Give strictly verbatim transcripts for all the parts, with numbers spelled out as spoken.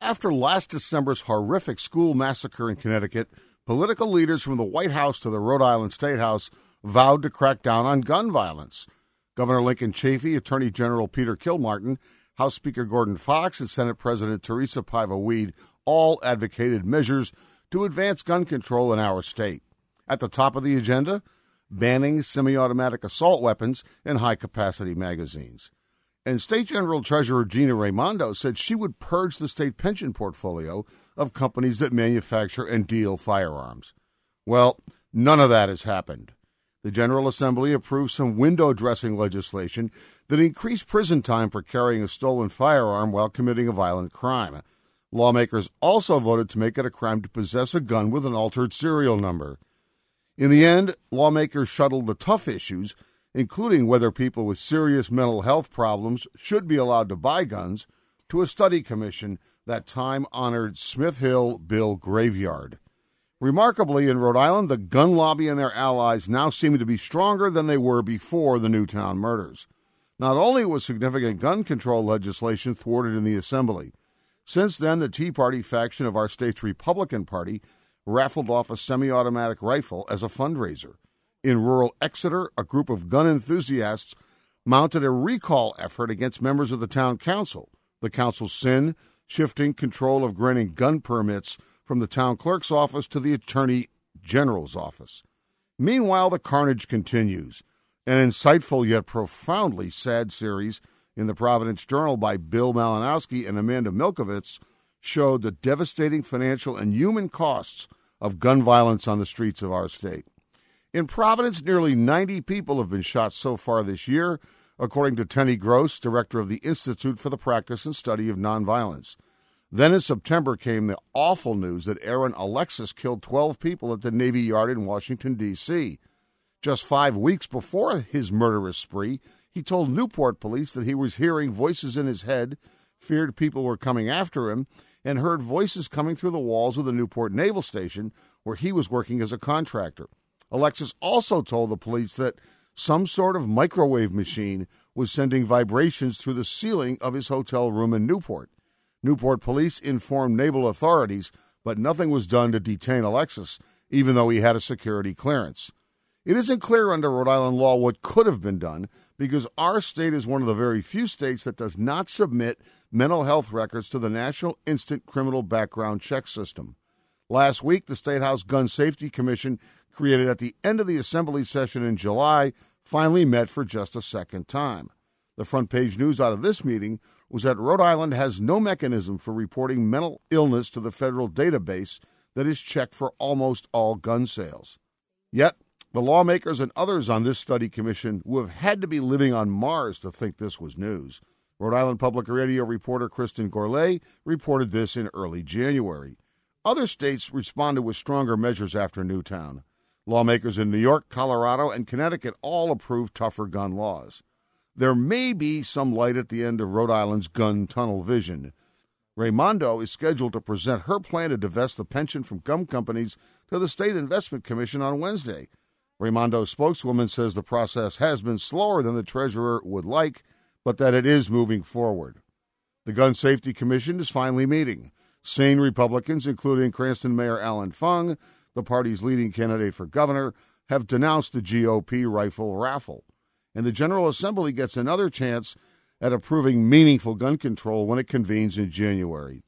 After last December's horrific school massacre in Connecticut, political leaders from the White House to the Rhode Island State House vowed to crack down on gun violence. Governor Lincoln Chafee, Attorney General Peter Kilmartin, House Speaker Gordon Fox, and Senate President Teresa Paiva-Weed all advocated measures to advance gun control in our state. At the top of the agenda, banning semi-automatic assault weapons and high-capacity magazines. And State General Treasurer Gina Raimondo said she would purge the state pension portfolio of companies that manufacture and deal firearms. Well, none of that has happened. The General Assembly approved some window dressing legislation that increased prison time for carrying a stolen firearm while committing a violent crime. Lawmakers also voted to make it a crime to possess a gun with an altered serial number. In the end, lawmakers shuttled the tough issues, including whether people with serious mental health problems should be allowed to buy guns, to a study commission, that time-honored Smith Hill Bill Graveyard. Remarkably, in Rhode Island, the gun lobby and their allies now seem to be stronger than they were before the Newtown murders. Not only was significant gun control legislation thwarted in the Assembly, since then the Tea Party faction of our state's Republican Party raffled off a semi-automatic rifle as a fundraiser. In rural Exeter, a group of gun enthusiasts mounted a recall effort against members of the town council. The council's sin, shifting control of granting gun permits from the town clerk's office to the attorney general's office. Meanwhile, the carnage continues. An insightful yet profoundly sad series in the Providence Journal by Bill Malinowski and Amanda Milkovitz showed the devastating financial and human costs of gun violence on the streets of our state. In Providence, nearly ninety people have been shot so far this year, according to Tenny Gross, director of the Institute for the Practice and Study of Nonviolence. Then in September came the awful news that Aaron Alexis killed twelve people at the Navy Yard in Washington, D C Just five weeks before his murderous spree, he told Newport police that he was hearing voices in his head, feared people were coming after him, and heard voices coming through the walls of the Newport Naval Station, where he was working as a contractor. Alexis also told the police that some sort of microwave machine was sending vibrations through the ceiling of his hotel room in Newport. Newport police informed naval authorities, but nothing was done to detain Alexis, even though he had a security clearance. It isn't clear under Rhode Island law what could have been done, because our state is one of the very few states that does not submit mental health records to the National Instant Criminal Background Check System. Last week, the State House Gun Safety Commission, created at the end of the Assembly session in July, finally met for just a second time. The front page news out of this meeting was that Rhode Island has no mechanism for reporting mental illness to the federal database that is checked for almost all gun sales. Yet, the lawmakers and others on this study commission would have had to be living on Mars to think this was news. Rhode Island Public Radio reporter Kristen Gourlay reported this in early January. Other states responded with stronger measures after Newtown. Lawmakers in New York, Colorado, and Connecticut all approved tougher gun laws. There may be some light at the end of Rhode Island's gun tunnel vision. Raimondo is scheduled to present her plan to divest the pension from gun companies to the State Investment Commission on Wednesday. Raimondo's spokeswoman says the process has been slower than the treasurer would like, but that it is moving forward. The Gun Safety Commission is finally meeting. Sane Republicans, including Cranston Mayor Alan Fung, the party's leading candidate for governor, have denounced the G O P rifle raffle. And the General Assembly gets another chance at approving meaningful gun control when it convenes in January.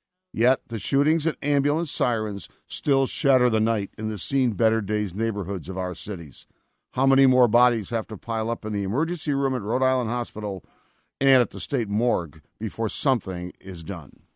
Yet the shootings and ambulance sirens still shatter the night in the seen better days neighborhoods of our cities. How many more bodies have to pile up in the emergency room at Rhode Island Hospital and at the state morgue before something is done?